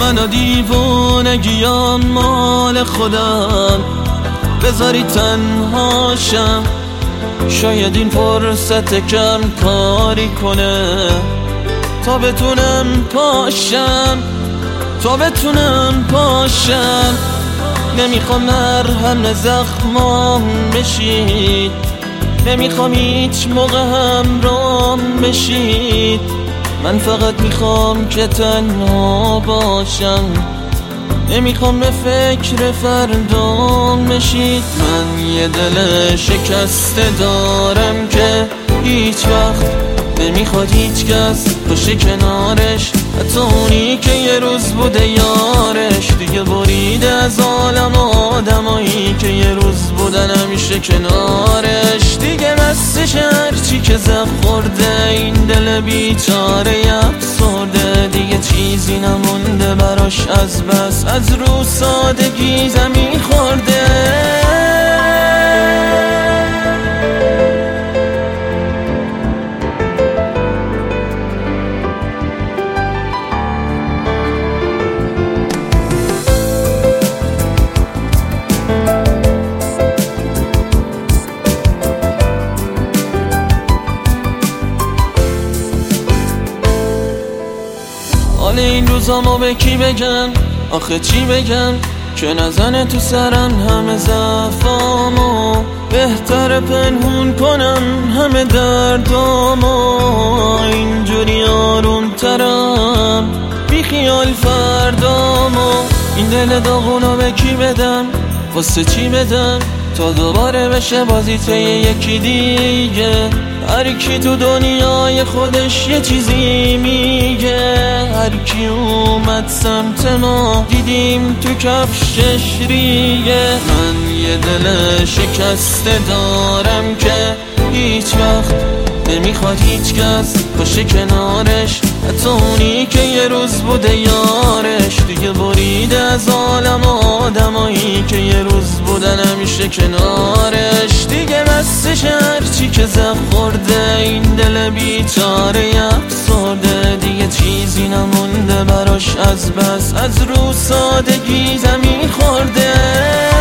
من و دیوونگیام مال خودم، بذاری تنهاشم. شاید این فرصت کم کاری کنه تا بتونم پاشم. نمیخوام مرهم زخمام بشید، نمیخوام هیچ موقع همرام بشید. من فقط میخوام که تنها باشم، نمیخوام به فکر فردام بشید. من یه دل شکسته دارم که هیچ وقت نمیخواد هیچ کس باشه کنارش، حتی اونی که یه روز بوده یارش. دیگه بریده از عالم آدمایی که یه روز بودن همیشه کنارش. دیگه مستش هرچی که زخم خورده، این دل بیچاره افسرده. دیگه چیزی نمونده براش از بس از رو سادگی زمین خورده. حال این روزامو به کی بگم، آخه چی بگم که نزنه تو سرم همه ضعفامو. بهتر پنهون کنم همه دردامو، اینجوری آرومترم بی خیال فردامو. این دل داغونو به کی بدم، واسه چی بدم تا دوباره بشه بازیت یکی دیگه. هر کی تو دنیای خودش یه چیزی میگه، هر کی اومد سمت ما دیدیم تو کفشش ریگه. من یه دل شکسته دارم که هیچ وقت نمیخواد هیچ کس باشه کنارش، حتی اونی که یه روز بوده یارش. دیگه بریده از عالم آدمایی که یه روز بودن همیشه کنارش. دیگه مستش هرچی که زخم خورده، این دل بیچاره افسرده. دیگه چیزی نمونده براش از بس از رو سادگی زمین خورده.